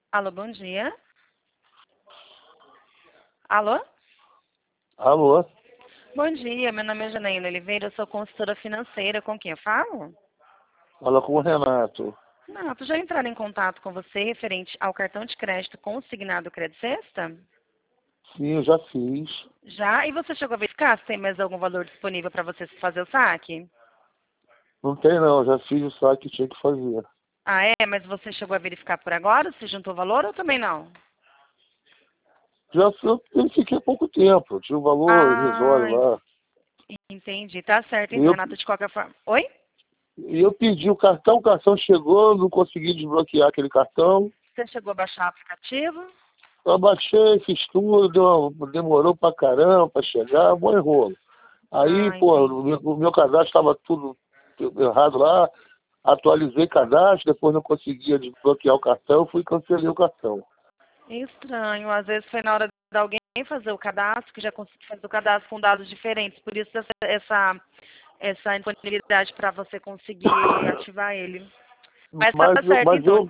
Alô, bom dia. Alô? Alô? Bom dia, meu nome é Janaína Oliveira, eu sou consultora financeira. Com quem eu falo? Fala com o Renato. Não, tu já entraram em contato com você referente ao cartão de crédito consignado Credit Sexta? Sim, eu já fiz. Já? E você chegou a verificar se tem mais algum valor disponível para você fazer o saque? Não tem não, já fiz o saque que tinha que fazer. Ah, é? Mas você chegou a verificar por agora se juntou o valor ou também não? Eu verifiquei há pouco tempo, tinha um valor Ah, irrisório lá. entendi. Tá certo, E então, eu, Renato, de qualquer forma. Oi? e eu pedi o cartão chegou, não consegui desbloquear aquele cartão. Você chegou a baixar o aplicativo? Eu baixei, fiz tudo, demorou pra caramba pra chegar, bom enrolo. Aí, Ah, pô, entendi. o meu cadastro estava tudo errado lá, atualizei cadastro, depois não conseguia desbloquear o cartão, fui e cancelei o cartão. Estranho. Às vezes foi na hora de alguém fazer o cadastro, que já conseguiu fazer o cadastro com dados diferentes. Por isso essa disponibilidade para você conseguir ativar ele. Mas tá Mas eu, certo, mas então. eu,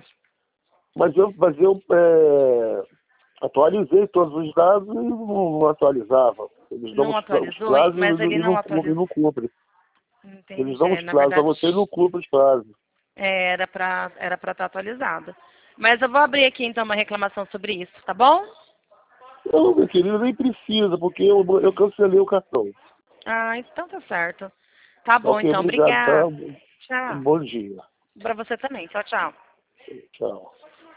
atualizei todos os dados e não atualizava. Eles dão Não os atualizou, prazos mas ele não e atualizou. não cumprem. Eles Entendi. dão É, os na prazos a verdade, você e não cumprem os prazos. era para estar atualizado. Mas eu vou abrir aqui então uma reclamação sobre isso, tá bom? Não, meu querido, nem precisa, porque eu cancelei o cartão. Ah, então tá certo. Tá bom, Ok, então. obrigado, tá? Obrigada. Um Tchau. bom dia. Para você também. Tchau, tchau. Tchau.